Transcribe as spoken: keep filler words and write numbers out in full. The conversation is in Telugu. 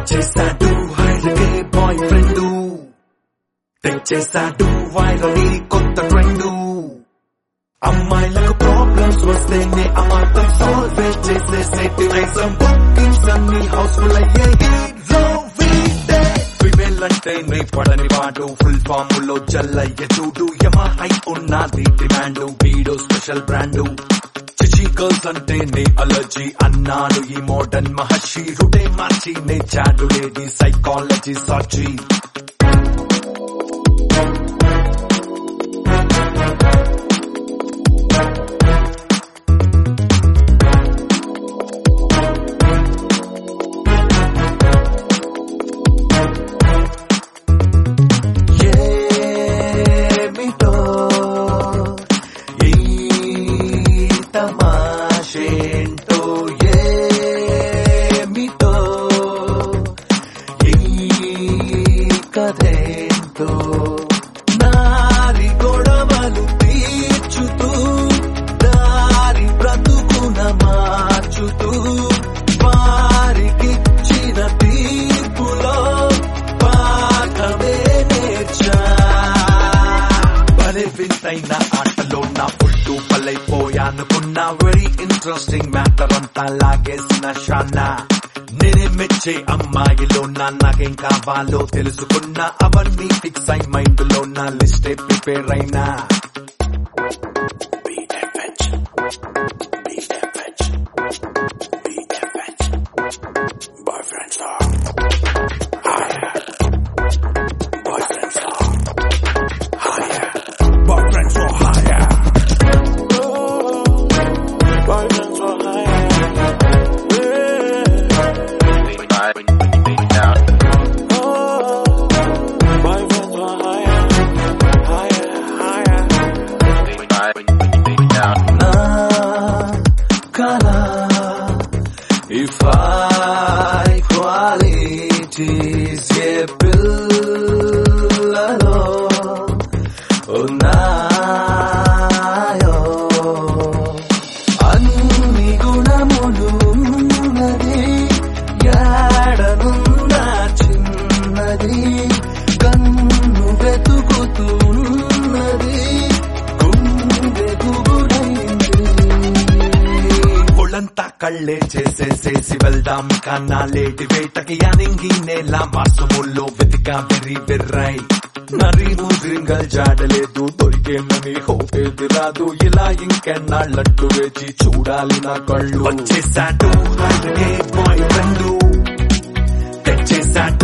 తెచ్చేసాడు హైరగే బాయ్ ఫ్రెండ్, తెచ్చేసాడు వైరల్ కొత్త ట్రెండ్. అమ్మాయిలకు ప్రాబ్లమ్స్ వస్తేనే అమాతం సాల్వ్ చేసేసేటి రైసం బుకింగ్స్ అన్ని హౌస్ఫుల్ అయ్యాయి. ఫిమేల్ అంటే నీ పడని వాడు ఫుల్ ఫామ్ లో జల్లయ్య చూడు, యమా హై ఉన్నది డిమాండ్, వీడో స్పెషల్ బ్రాండ్. చిచి గర్ల్స్ అంటే నీ అలర్జీ అన్నాడు ఈ మోడర్న్ మహర్షి, రుడే మార్చి నే చాడు లేది సైకాలజీ సాచి. తమాషేంటో ఏమిటో ఈ కథేంటో, నారి గొడవలు తీర్చుతూ దారి బ్రతుకున మార్చుతూ వారికిచ్చిన తీర్పులో పాఠమే నేర్చా. భలే వింతైన ఆటలో నా పుట్టు పలైపోయానుకున్నా, వెరీ ఇంట్రెస్టింగ్ మ్యాటర్ అంతా లాగేసిన షానా. నేనే మెచ్చే అమ్మాయిలో నా నాకేం కావాలో తెలుసుకున్నా, అవన్నీ ఫిక్స్ అయి మైండ్ లో నా లిస్టే ప్రిపేర్ అయినా. If I qualities ye pillalo unnayo anni gunamulu unnadi yadanunna chinnadi kannu vetukutunnadi gunde gugudaindi. ఒళ్ళంతా కళ్ళే చేసేసేసి వెళ్దాం కన్నా లేటి వేటకి అనింగి నేల మాసముల్లో వెతికా వెర్రి వెర్రై. నరి ముద్రింగల్ జాడలేదు దొరికేమని హోపేది రాదు, ఇలా ఇంకెన్నాళ్ళట్టు వేచి చూడాలి నా కళ్ళు. వచ్చేసాడు హైరగే బాయ్ ఫ్రెండ్, తెచ్చేసాడు